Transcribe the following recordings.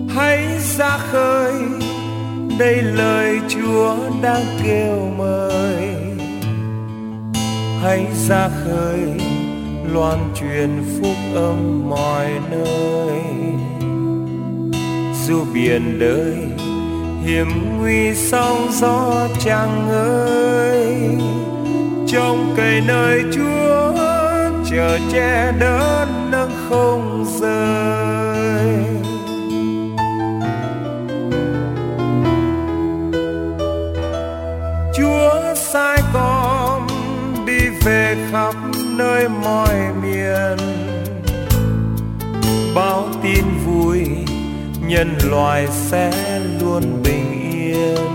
Hãy ra khơi, đây lời Chúa đang kêu mời. Hãy ra khơi, loan truyền phúc âm mọi nơi. Dù biển đời hiểm nguy sóng gió chẳng ơi, trông cậy nơi Chúa chờ che đỡ nâng không rơi. Chúa sai con đi về khắp nơi mọi miền, báo tin vui nhân loại sẽ luôn bình yên.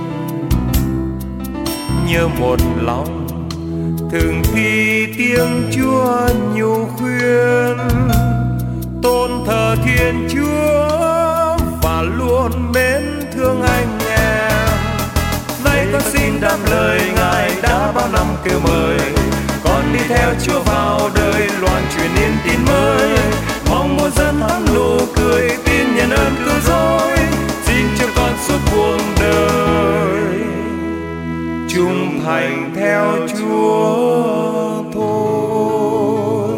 Như một lòng thường thi tiếng Chúa nhu khuyên, tôn thờ Thiên Chúa và luôn mến thương anh em. Nay con xin đáp lời Ngài đã bao năm kêu mời, con đi theo Chúa vào đời loan truyền niềm tin mới. Mong muôn dân thắm nụ cười tin nhận ơn cứu rỗi, xin cho con suốt cuộc đời trung thành theo Chúa thôi.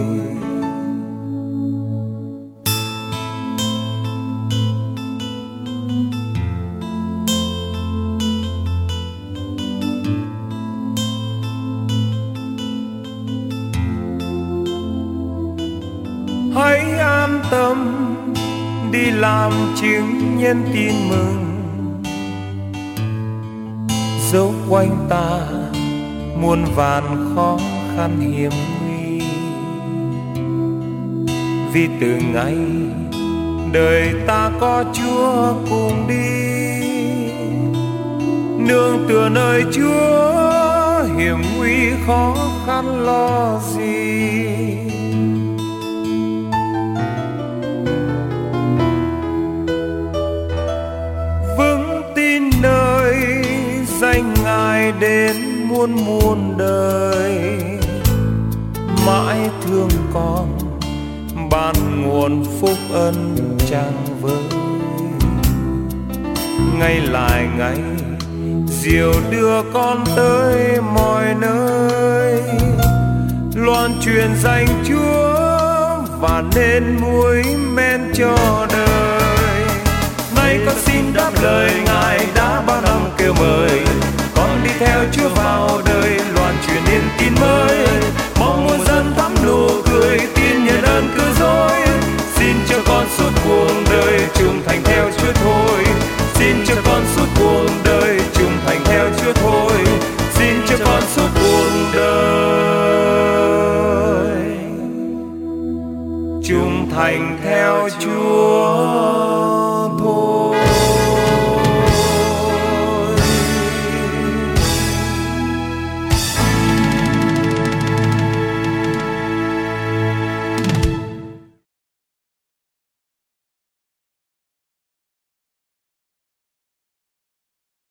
Hãy an tâm đi làm chứng nhân tin mừng, dẫu quanh ta muôn vàn khó khăn hiểm nguy. Vì từ ngày đời ta có Chúa cùng đi, nương tựa nơi Chúa hiểm nguy khó khăn lo gì. Danh Ngài đến muôn muôn đời, mãi thương con ban nguồn phúc ân chẳng vơi. Ngày lại ngày diều đưa con tới mọi nơi, loan truyền danh Chúa và nên muối men cho đời. Nay con xin đáp lời Ngài đã bao năm kêu mời, con đi theo Chúa vào đời loan truyền niềm tin mới. Mong muôn dân thắm nụ cười tin nhận ơn cứu rỗi, xin cho con suốt cuộc đời trung thành theo Chúa thôi. Xin cho con suốt cuộc đời trung thành theo Chúa thôi. Xin cho con suốt cuộc đời trung thành theo Chúa.